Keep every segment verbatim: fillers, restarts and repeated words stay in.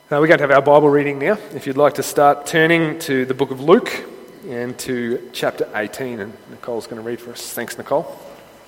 Uh, we're going to have our Bible reading now. If you'd like to start turning to the book of Luke and to chapter eighteen, and Nicole's going to read for us. Thanks, Nicole.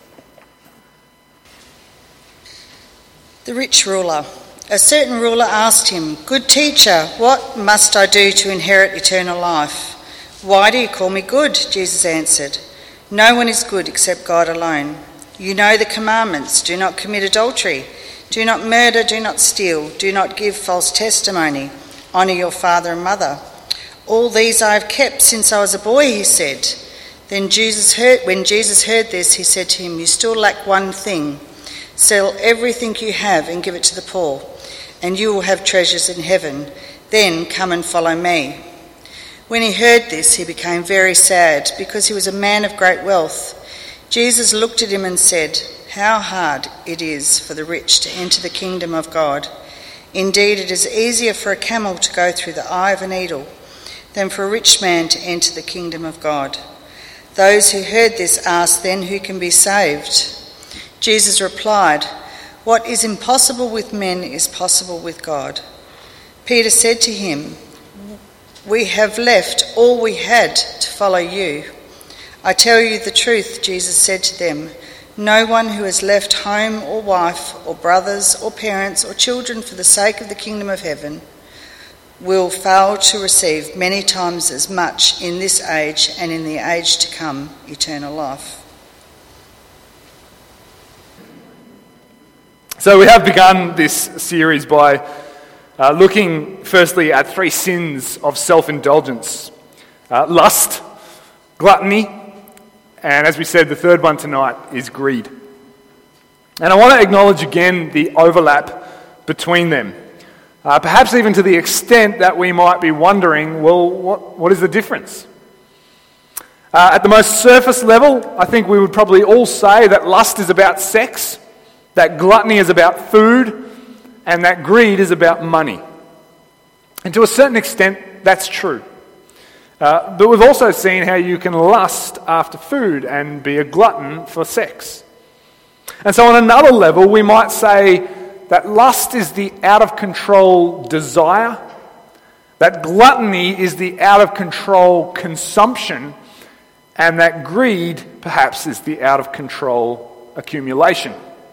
The rich ruler. A certain ruler asked him, "Good teacher, what must I do to inherit eternal life?" "Why do you call me good?" Jesus answered. "No one is good except God alone. You know the commandments: do not commit adultery, do not murder, do not steal, do not give false testimony, honour your father and mother. All these I have kept since I was a boy," he said. Then Jesus heard, when Jesus heard this, he said to him, "You still lack one thing. Sell everything you have and give it to the poor, and you will have treasures in heaven. Then come and follow me." When he heard this, he became very sad, because he was a man of great wealth. Jesus looked at him and said, "How hard it is for the rich to enter the kingdom of God. Indeed, it is easier for a camel to go through the eye of a needle than for a rich man to enter the kingdom of God." Those who heard this asked, "Then who can be saved?" Jesus replied, "What is impossible with men is possible with God." Peter said to him, "We have left all we had to follow you." "I tell you the truth," Jesus said to them, "no one who has left home or wife or brothers or parents or children for the sake of the kingdom of heaven will fail to receive many times as much in this age and in the age to come eternal life." So we have begun this series by uh, looking firstly at three sins of self-indulgence: uh, lust, gluttony, and as we said, the third one tonight is greed. And I want to acknowledge again the overlap between them. Uh, perhaps even to the extent that we might be wondering, well, what, what is the difference? Uh, at the most surface level, I think we would probably all say that lust is about sex, that gluttony is about food, and that greed is about money. And to a certain extent, that's true. Uh, but we've also seen how you can lust after food and be a glutton for sex. And so on another level, we might say that lust is the out-of-control desire, that gluttony is the out-of-control consumption, and that greed perhaps is the out-of-control accumulation.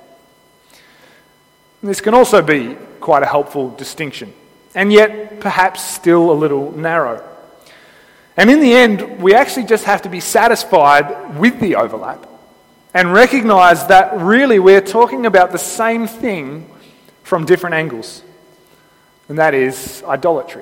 This can also be quite a helpful distinction, and yet perhaps still a little narrow. And in the end, we actually just have to be satisfied with the overlap and recognise that really we're talking about the same thing from different angles, and that is idolatry.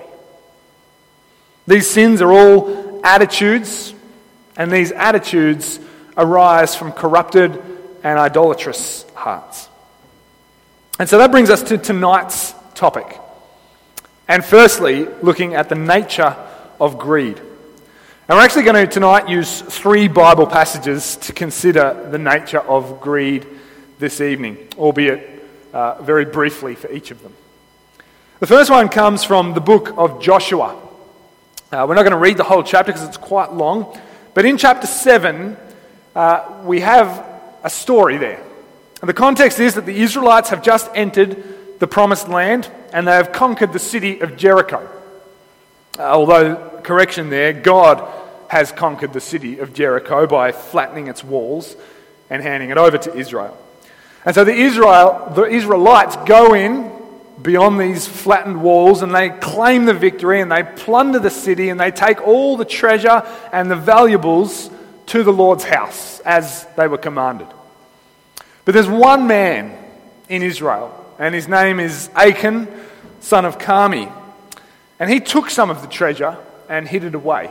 These sins are all attitudes, and these attitudes arise from corrupted and idolatrous hearts. And so that brings us to tonight's topic. And firstly, looking at the nature of greed. And we're actually going to tonight use three Bible passages to consider the nature of greed this evening, albeit uh, very briefly for each of them. The first one comes from the book of Joshua. Uh, we're not going to read the whole chapter because it's quite long, but in chapter seven, uh, we have a story there. And the context is that the Israelites have just entered the promised land and they have conquered the city of Jericho. Uh, although, correction there, God has conquered the city of Jericho by flattening its walls and handing it over to Israel. And so the Israel, the Israelites go in beyond these flattened walls and they claim the victory and they plunder the city and they take all the treasure and the valuables to the Lord's house as they were commanded. But there's one man in Israel, and his name is Achan, son of Carmi. And he took some of the treasure and hid it away.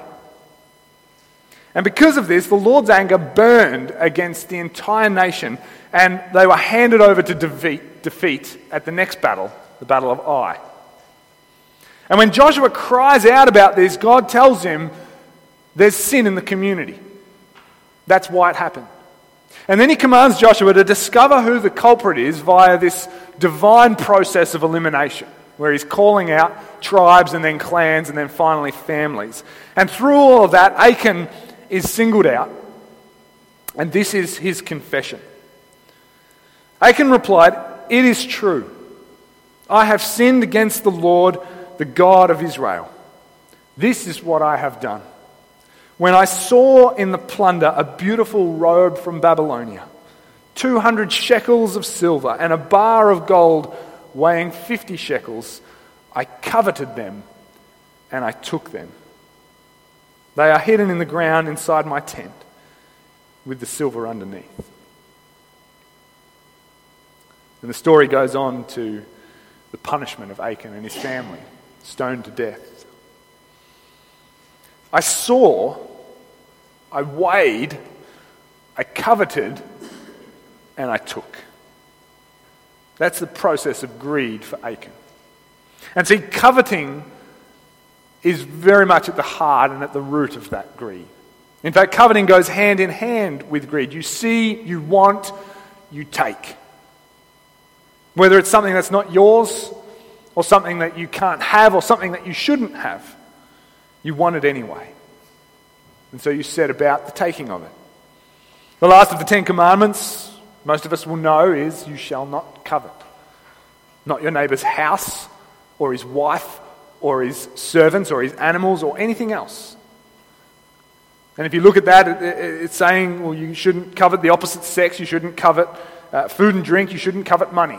And because of this, the Lord's anger burned against the entire nation, and they were handed over to defeat, defeat at the next battle, the Battle of Ai. And when Joshua cries out about this, God tells him there's sin in the community. That's why it happened. And then he commands Joshua to discover who the culprit is via this divine process of elimination, where he's calling out tribes and then clans and then finally families. And through all of that, Achan is singled out. And this is his confession. Achan replied, "It is true. I have sinned against the Lord the God of Israel, this is what I have done. When I saw in the plunder a beautiful robe from Babylonia, two hundred shekels of silver and a bar of gold weighing fifty shekels, I coveted them and I took them. They are hidden in the ground inside my tent with the silver underneath. And the story goes on to the punishment of Achan and his family, stoned to death. I saw, I weighed, I coveted, and I took. That's the process of greed for Achan. And see, coveting is very much at the heart and at the root of that greed. In fact, coveting goes hand in hand with greed. You see, you want, you take. Whether it's something that's not yours, or something that you can't have, or something that you shouldn't have, you want it anyway. And so you set about the taking of it. The last of the Ten Commandments, most of us will know, is you shall not covet. Not your neighbour's house, or his wife, or his servants, or his animals, or anything else. And if you look at that, it's saying, well, you shouldn't covet the opposite sex, you shouldn't covet uh, food and drink, you shouldn't covet money.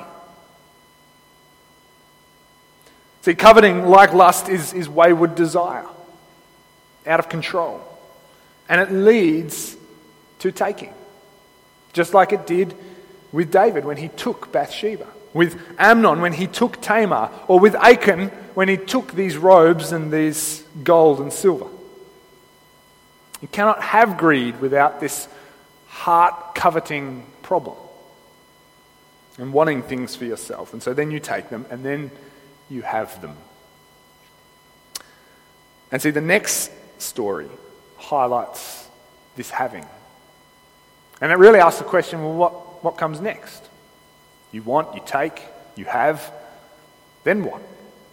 See, coveting, like lust, is, is wayward desire, out of control. And it leads to taking, just like it did with David when he took Bathsheba, with Amnon when he took Tamar, or with Achan when he took these robes and these gold and silver. You cannot have greed without this heart-coveting problem and wanting things for yourself. And so then you take them, and then you have them. And see, the next story highlights this having. And it really asks the question, well, what, what comes next? You want, you take, you have, then what?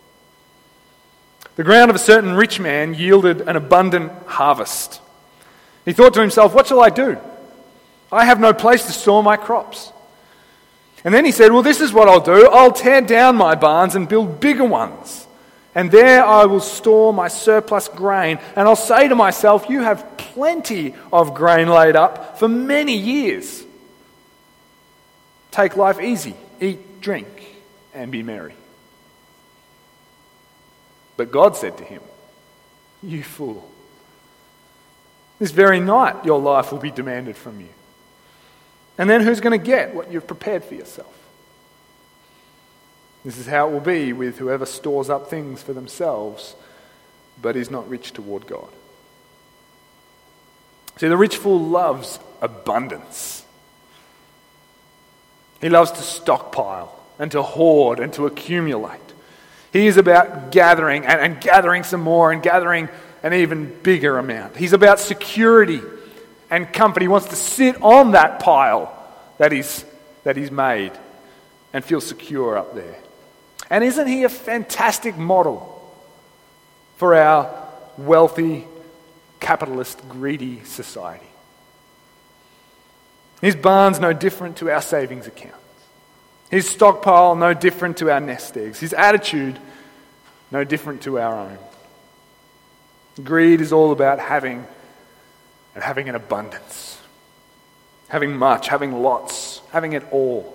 The ground of a certain rich man yielded an abundant harvest. He thought to himself, what shall I do? I have no place to store my crops. And then he said, well, this is what I'll do. I'll tear down my barns and build bigger ones. And there I will store my surplus grain. And I'll say to myself, you have plenty of grain laid up for many years. Take life easy, eat, drink, and be merry. But God said to him, you fool. This very night your life will be demanded from you. And then who's going to get what you've prepared for yourself? This is how it will be with whoever stores up things for themselves, but is not rich toward God. See, the rich fool loves abundance. He loves to stockpile and to hoard and to accumulate. He is about gathering and, and gathering some more and gathering an even bigger amount. He's about security and comfort. He wants to sit on that pile that he's, that he's made and feel secure up there. And isn't he a fantastic model for our wealthy, capitalist, greedy society? His barn's no different to our savings accounts. His stockpile no different to our nest eggs. His attitude no different to our own. Greed is all about having and having an abundance. Having much, having lots, having it all.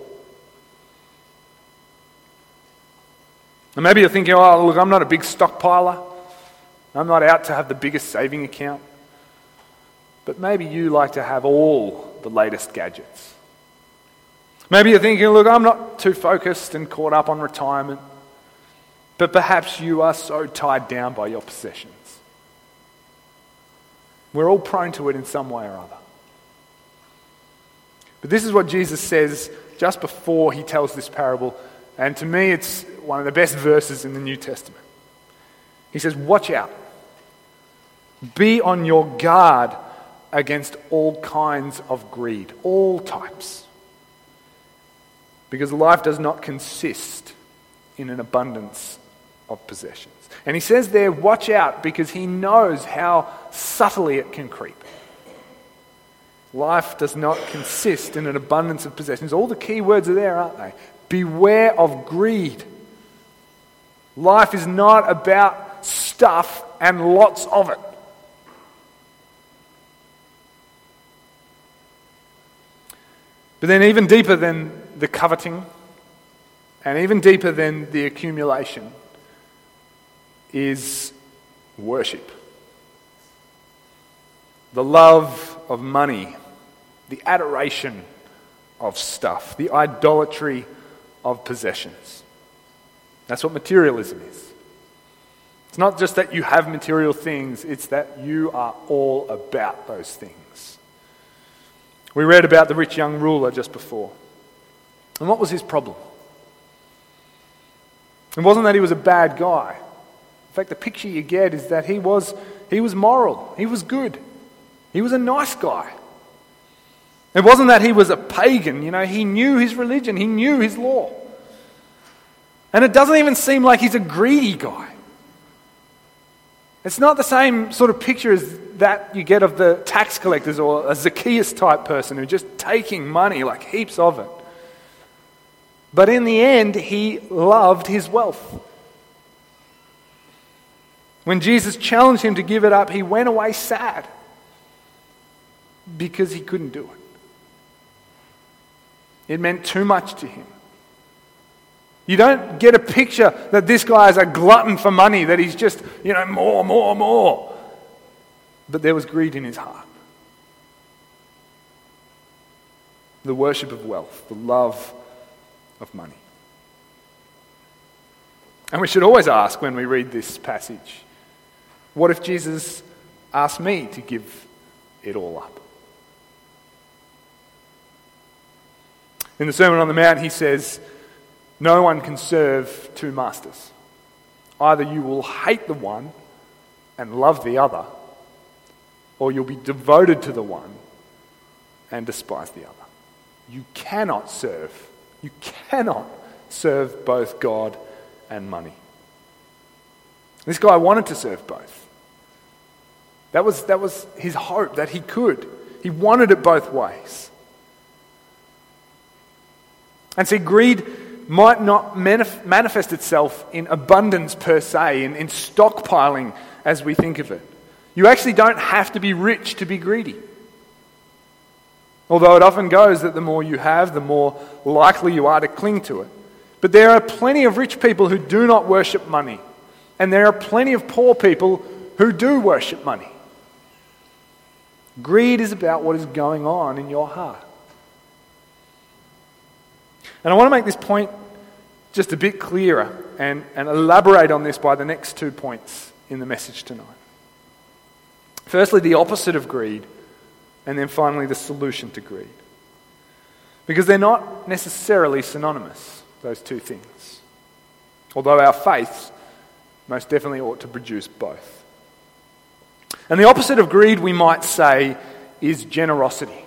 And maybe you're thinking, oh, look, I'm not a big stockpiler. I'm not out to have the biggest saving account. But maybe you like to have all the latest gadgets. Maybe you're thinking, look, I'm not too focused and caught up on retirement. But perhaps you are so tied down by your possessions. We're all prone to it in some way or other. But this is what Jesus says just before he tells this parable. And to me, it's one of the best verses in the New Testament. He says, watch out. Be on your guard against all kinds of greed, all types. Because life does not consist in an abundance of possessions. And he says there, watch out, because he knows how subtly it can creep. Life does not consist in an abundance of possessions. All the key words are there, aren't they? Beware of greed. Life is not about stuff and lots of it. But then even deeper than the coveting and even deeper than the accumulation is worship. The love of money, the adoration of stuff, the idolatry of possessions. That's what materialism is. It's not just that you have material things, it's that you are all about those things. We read about the rich young ruler just before. And what was his problem? It wasn't that he was a bad guy. In fact, the picture you get is that he was, he was moral. He was good. He was a nice guy. It wasn't that he was a pagan. You know, he knew his religion. He knew his law. And it doesn't even seem like he's a greedy guy. It's not the same sort of picture as that you get of the tax collectors or a Zacchaeus type person who's just taking money, like heaps of it. But in the end, he loved his wealth. When Jesus challenged him to give it up, he went away sad because he couldn't do it. It meant too much to him. You don't get a picture that this guy is a glutton for money, that he's just, you know, more, more, more. But there was greed in his heart. The worship of wealth, the love of money. And we should always ask when we read this passage, what if Jesus asked me to give it all up? In the Sermon on the Mount, he says, no one can serve two masters. Either you will hate the one and love the other, or you'll be devoted to the one and despise the other. You cannot serve. You cannot serve both God and money. This guy wanted to serve both. That was, that was his hope, that he could. He wanted it both ways. And see, greed might not manif- manifest itself in abundance per se, in, in stockpiling as we think of it. You actually don't have to be rich to be greedy. Although it often goes that the more you have, the more likely you are to cling to it. But there are plenty of rich people who do not worship money. And there are plenty of poor people who do worship money. Greed is about what is going on in your heart. And I want to make this point just a bit clearer and, and elaborate on this by the next two points in the message tonight. Firstly, the opposite of greed, and then finally the solution to greed. Because they're not necessarily synonymous, those two things. Although our faith most definitely ought to produce both. And the opposite of greed, we might say, is generosity.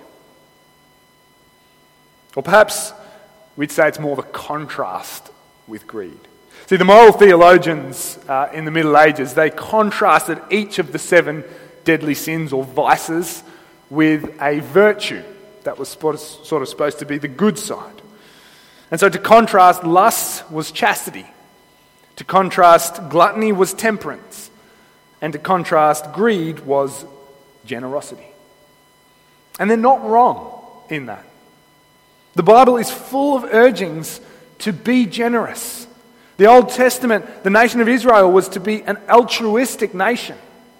Or perhaps we'd say it's more the contrast with greed. See, the moral theologians uh, in the Middle Ages, they contrasted each of the seven deadly sins or vices with a virtue that was sort of supposed to be the good side. And so to contrast, lust was chastity. To contrast, gluttony was temperance. And to contrast, greed was generosity. And they're not wrong in that. The Bible is full of urgings to be generous. The Old Testament, the nation of Israel was to be an altruistic nation.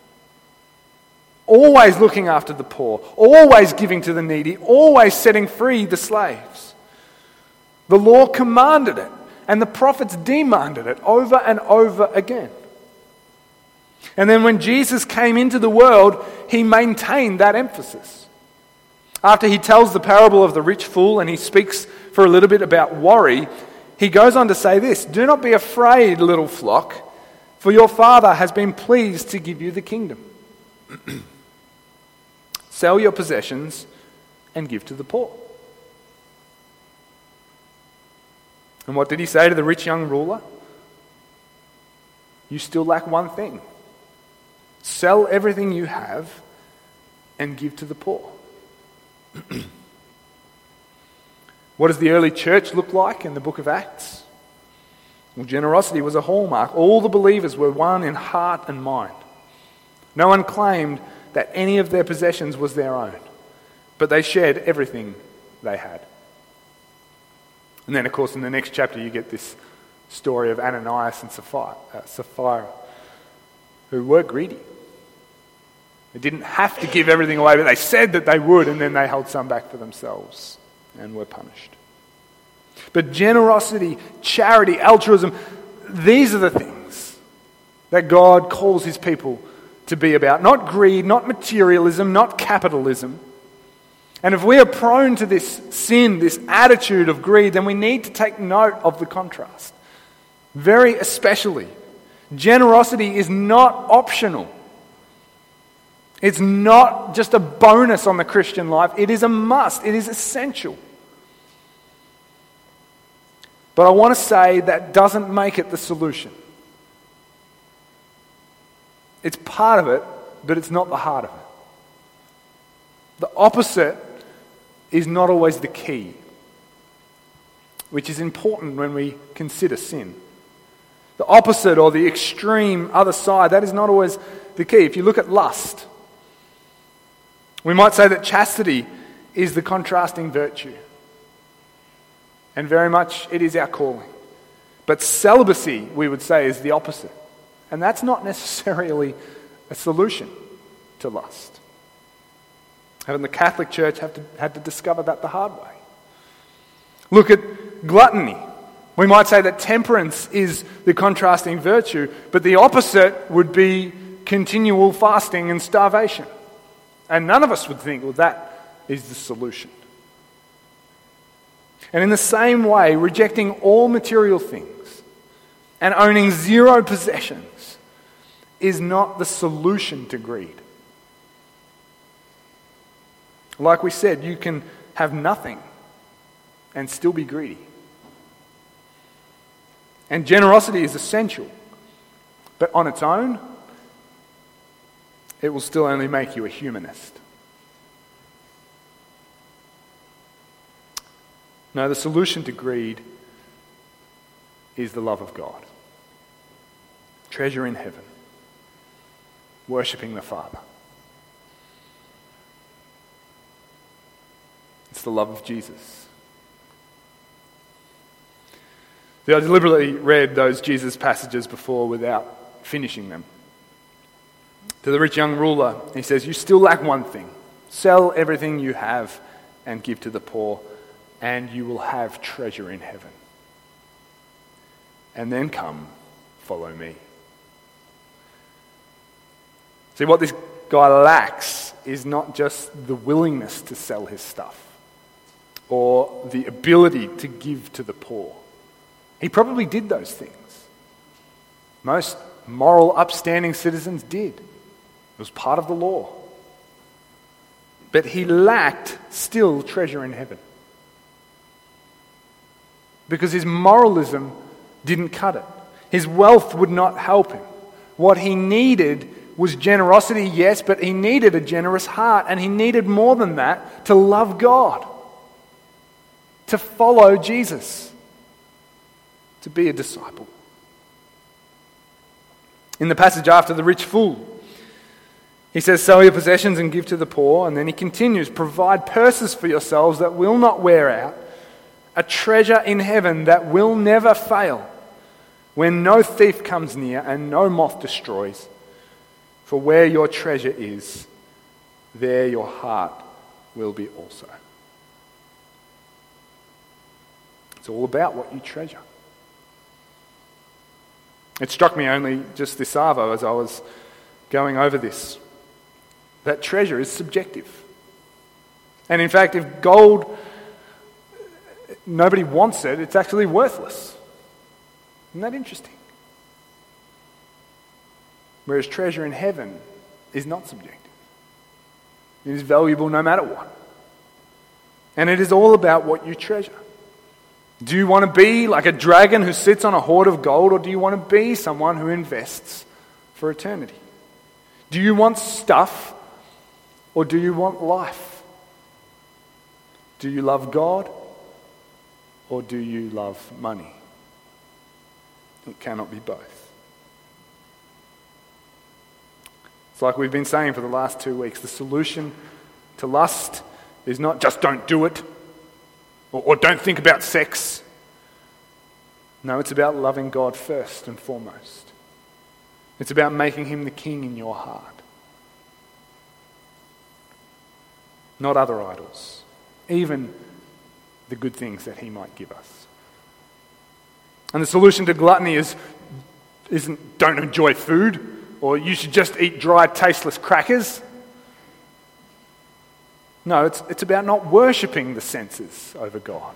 Always looking after the poor, always giving to the needy, always setting free the slaves. The law commanded it, and the prophets demanded it over and over again. And then when Jesus came into the world, he maintained that emphasis. After he tells the parable of the rich fool and he speaks for a little bit about worry, he goes on to say this, "Do not be afraid, little flock, for your Father has been pleased to give you the kingdom. Sell your possessions and give to the poor." And what did he say to the rich young ruler? You still lack one thing. Sell everything you have and give to the poor. What does the early church look like in the book of Acts? Well, generosity was a hallmark. All the believers were one in heart and mind. No one claimed that any of their possessions was their own, but they shared everything they had. And then, of course, in the next chapter, you get this story of Ananias and Sapphira, uh, Sapphira who were greedy. They didn't have to give everything away, but they said that they would, and then they held some back for themselves and were punished. But generosity, charity, altruism, these are the things that God calls his people to be about. Not greed, not materialism, not capitalism. And if we are prone to this sin, this attitude of greed, then we need to take note of the contrast. Very especially, generosity is not optional. It's not just a bonus on the Christian life. It is a must. It is essential. But I want to say that doesn't make it the solution. It's part of it, but it's not the heart of it. The opposite is not always the key, which is important when we consider sin. The opposite, or the extreme other side, that is not always the key. If you look at lust, we might say that chastity is the contrasting virtue. And very much it is our calling. But celibacy, we would say, is the opposite. And that's not necessarily a solution to lust. Haven't the Catholic Church have to, had to discover that the hard way? Look at gluttony. We might say that temperance is the contrasting virtue, but the opposite would be continual fasting and starvation. And none of us would think, well, that is the solution. And in the same way, rejecting all material things and owning zero possessions is not the solution to greed. Like we said, you can have nothing and still be greedy. And generosity is essential, but on its own, it will still only make you a humanist. No, the solution to greed is the love of God. Treasure in heaven. Worshipping the Father. It's the love of Jesus. See, I deliberately read those Jesus passages before without finishing them. To the rich young ruler, he says, "You still lack one thing. Sell everything you have and give to the poor, and you will have treasure in heaven. And then come, follow me." See, what this guy lacks is not just the willingness to sell his stuff or the ability to give to the poor. He probably did those things. Most moral, upstanding citizens did. It was part of the law. But he lacked still treasure in heaven. Because his moralism didn't cut it. His wealth would not help him. What he needed was generosity, yes, but he needed a generous heart, and he needed more than that, to love God, to follow Jesus, to be a disciple. In the passage after the rich fool, he says, "Sell your possessions and give to the poor," and then he continues, "Provide purses for yourselves that will not wear out, a treasure in heaven that will never fail, when no thief comes near and no moth destroys. For where your treasure is, there your heart will be also." It's all about what you treasure. It struck me only just this arvo as I was going over this, that treasure is subjective. And in fact, if gold, nobody wants it, it's actually worthless. Isn't that interesting? Whereas treasure in heaven is not subjective. It is valuable no matter what. And it is all about what you treasure. Do you want to be like a dragon who sits on a hoard of gold, or do you want to be someone who invests for eternity? Do you want stuff, or do you want life? Do you love God, or do you love money? It cannot be both. It's like we've been saying for the last two weeks. The solution to lust is not just don't do it or, or don't think about sex. No, it's about loving God first and foremost. It's about making him the king in your heart. Not other idols, even the good things that he might give us. And the solution to gluttony is, isn't don't enjoy food, or you should just eat dry, tasteless crackers. No, it's, it's about not worshipping the senses over God.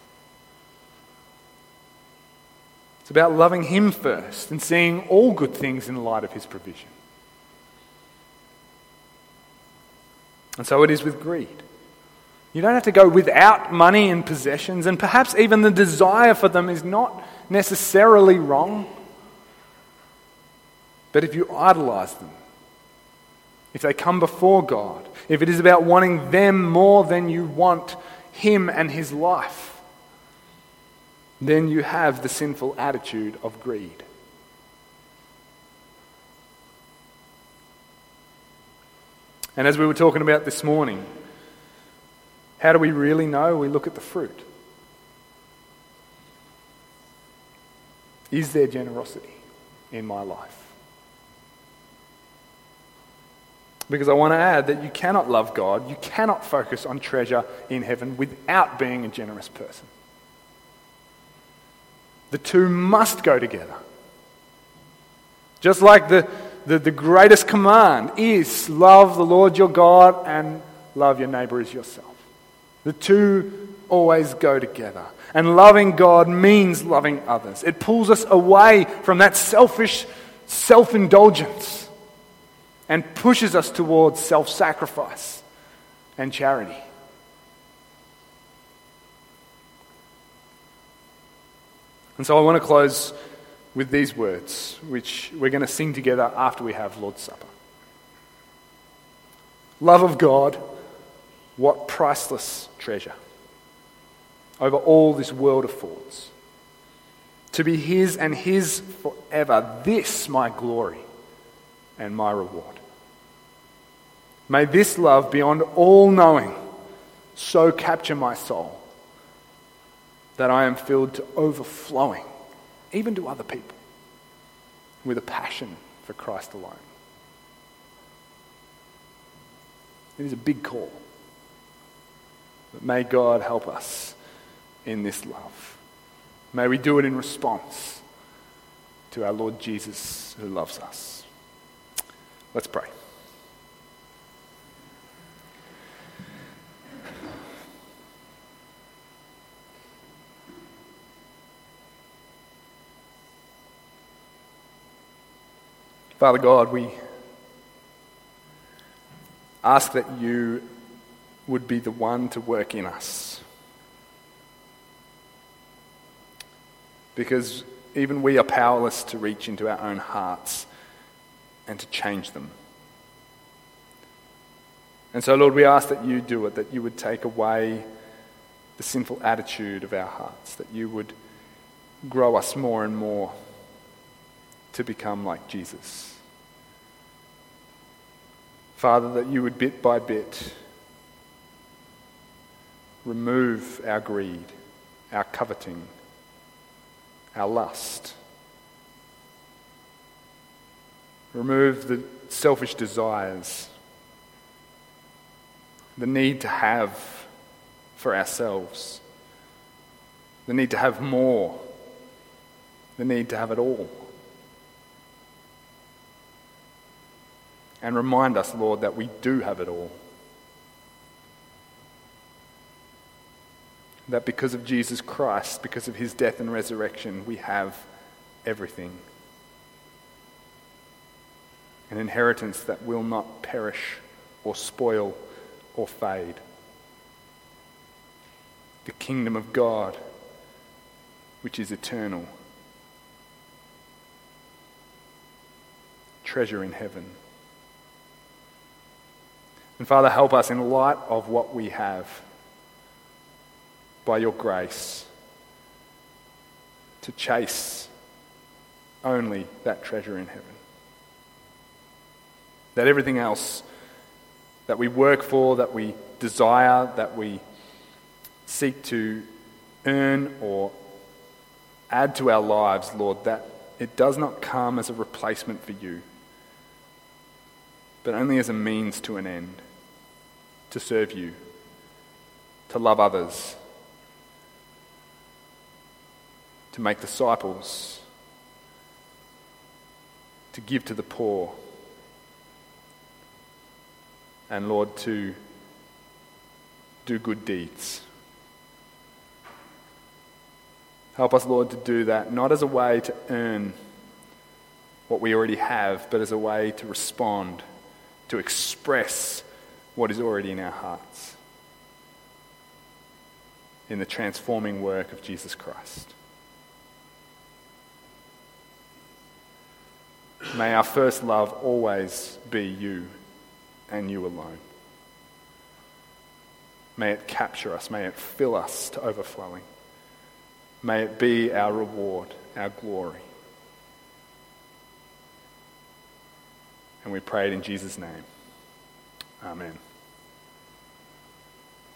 It's about loving him first and seeing all good things in light of his provision. And so it is with greed. You don't have to go without money and possessions, and perhaps even the desire for them is not necessarily wrong. But if you idolize them, if they come before God, if it is about wanting them more than you want him and his life, then you have the sinful attitude of greed. And as we were talking about this morning, how do we really know? We look at the fruit. Is there generosity in my life? Because I want to add that you cannot love God, you cannot focus on treasure in heaven without being a generous person. The two must go together. Just like the, the, the greatest command is love the Lord your God and love your neighbour as yourself. The two always go together. And loving God means loving others. It pulls us away from that selfish self-indulgence and pushes us towards self-sacrifice and charity. And so I want to close with these words, which we're going to sing together after we have Lord's Supper. Love of God, what priceless treasure over all this world affords. To be his and his forever, this my glory and my reward. May this love beyond all knowing so capture my soul that I am filled to overflowing, even to other people, with a passion for Christ alone. It is a big call. But may God help us in this love. May we do it in response to our Lord Jesus who loves us. Let's pray. Father God, we ask that you would be the one to work in us. Because even we are powerless to reach into our own hearts and to change them. And so, Lord, we ask that you do it, that you would take away the sinful attitude of our hearts, that you would grow us more and more to become like Jesus. Father, that you would bit by bit remove our greed, our coveting, our lust. Remove the selfish desires, the need to have for ourselves, the need to have more, the need to have it all. And remind us, Lord, that we do have it all. That because of Jesus Christ, because of his death and resurrection, we have everything. An inheritance that will not perish or spoil or fade. The kingdom of God, which is eternal. Treasure in heaven. And Father, help us in light of what we have, by your grace, to chase only that treasure in heaven. That everything else that we work for, that we desire, that we seek to earn or add to our lives, Lord, that it does not come as a replacement for you, but only as a means to an end, to serve you, to love others, to make disciples, to give to the poor, and Lord, to do good deeds. Help us, Lord, to do that, not as a way to earn what we already have, but as a way to respond, to express what is already in our hearts in the transforming work of Jesus Christ. May our first love always be you and you alone. May it capture us, may it fill us to overflowing. May it be our reward, our glory. And we pray it in Jesus' name. Amen.